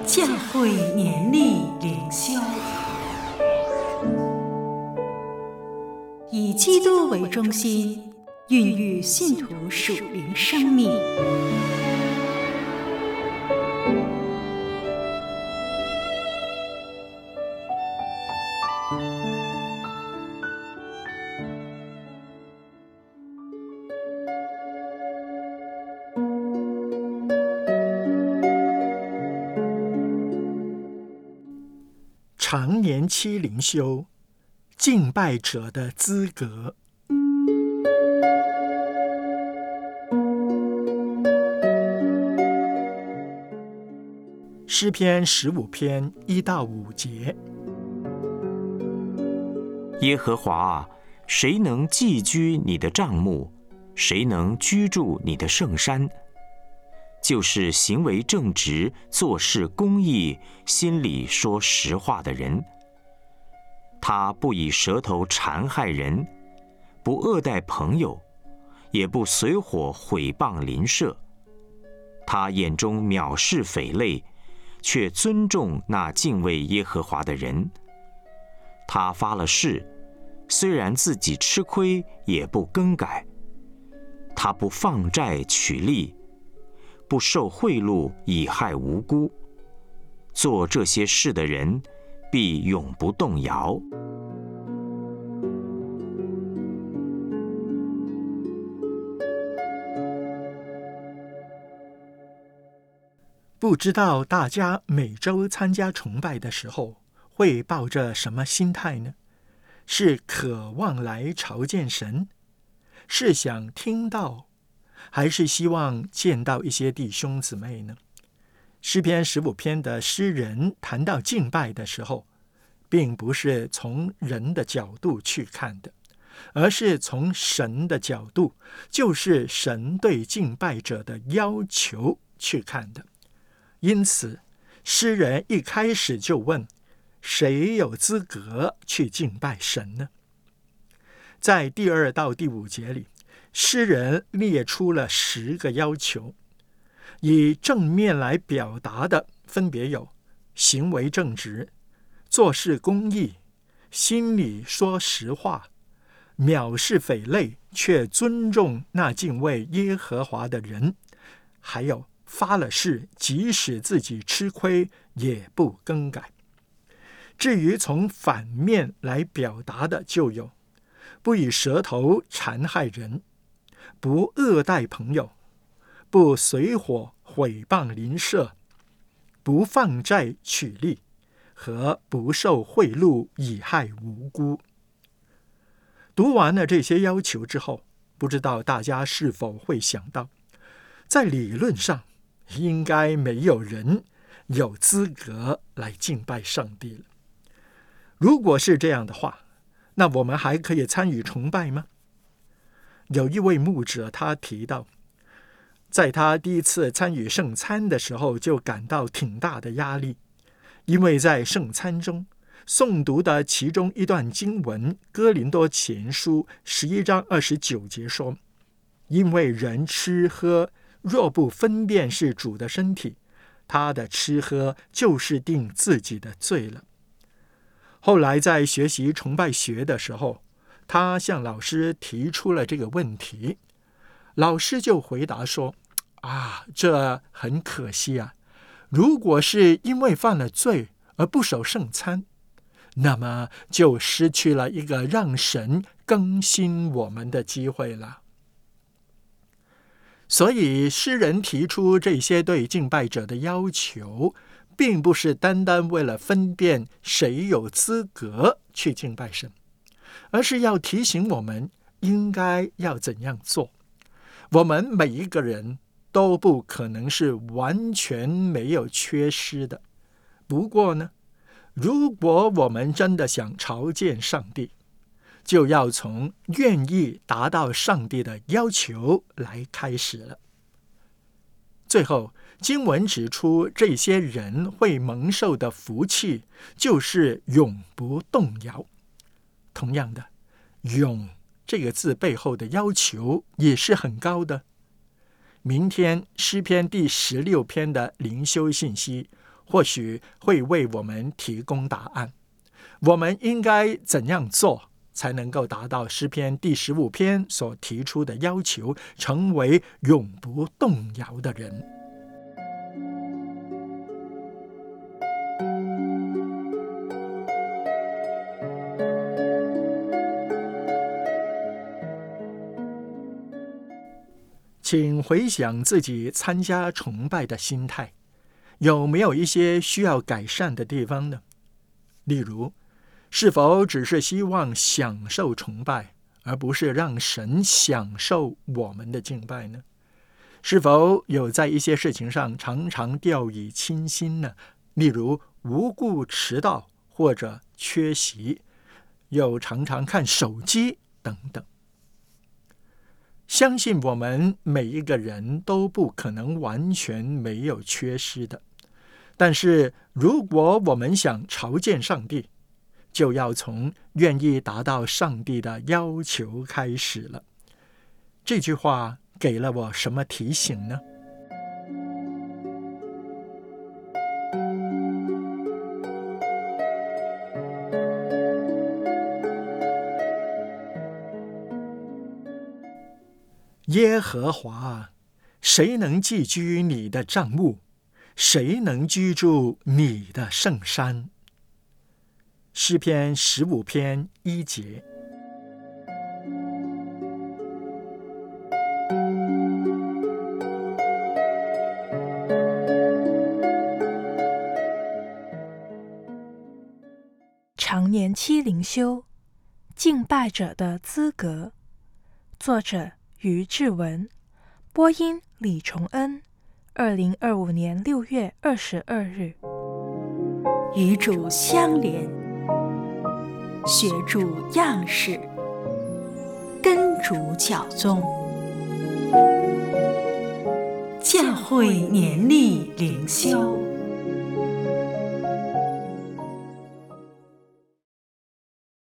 教会年历灵修，以基督为中心，孕育信徒属灵生命。 常年期灵修，敬拜者的资格。诗篇15篇1到5节。 耶和华啊，谁能寄居你的帐幕？谁能居住你的圣山？就是行为正直、做事公义、心里说实话的人。他不以舌头缠害人，不恶待朋友，也不随伙毁谤邻舍。他眼中藐视匪类，却尊重那敬畏耶和华的人。他发了誓，虽然自己吃亏，也不更改。他不放债取利，不受贿赂以害无辜。做这些事的人，必永不动摇。 不知道大家每周参加崇拜的时候，会抱着什么心态呢？是渴望来朝见神？是想听到？还是希望见到一些弟兄姊妹呢？诗篇15篇的诗人谈到敬拜的时候，并不是从人的角度去看的，而是从神的角度，就是神对敬拜者的要求去看的。因此，诗人一开始就问：谁有资格去敬拜神呢？在第2到第5节里，诗人列出了10个要求，以正面来表达的分别有：行为正直、做事公义、心里说实话、藐视匪类，却尊重那敬畏耶和华的人，还有发了誓，即使自己吃亏也不更改。至于从反面来表达的，就有不以舌头缠害人，不恶待朋友，不随伙毁谤邻舍，不放债取利，和不受贿赂以害无辜。读完了这些要求之后，不知道大家是否会想到，在理论上应该没有人有资格来敬拜上帝了。如果是这样的话，那我们还可以参与崇拜吗？有一位牧者他提到，在他第一次参与圣餐的时候，就感到挺大的压力，因为在圣餐中诵读的其中一段经文，哥林多前书11章29节说：因为人吃喝若不分辨是主的身体，他的吃喝就是定自己的罪了。后来在学习崇拜学的时候，他向老师提出了这个问题，老师就回答说：这很可惜啊，如果是因为犯了罪而不守圣餐，那么就失去了一个让神更新我们的机会了。所以诗人提出这些对敬拜者的要求，并不是单单为了分辨谁有资格去敬拜神，而是要提醒我们应该要怎样做。我们每一个人都不可能是完全没有缺失的。不过呢，如果我们真的想朝见上帝，就要从愿意达到上帝的要求来开始了。最后，经文指出，这些人会蒙受的福气就是永不动摇。同样的，永这个字背后的要求也是很高的。明天诗篇第16篇的灵修信息或许会为我们提供答案。我们应该怎样做才能够达到诗篇第15篇所提出的要求，成为永不动摇的人？请回想自己参加崇拜的心态，有没有一些需要改善的地方呢？例如，是否只是希望享受崇拜，而不是让神享受我们的敬拜呢？是否有在一些事情上常常掉以轻心呢？例如无故迟到或者缺席，又常常看手机等等。相信我们每一个人都不可能完全没有缺失的，但是如果我们想朝见上帝，就要从愿意达到上帝的要求开始了。这句话给了我什么提醒呢？耶和华，谁能寄居你的帐幕？谁能居住你的圣山？诗篇15篇1节。 常年期灵修，敬拜者的资格。作者于志文，播音李崇恩。2025年6月22日。 与主相连，学主样式，跟主教宗。教会年历灵修。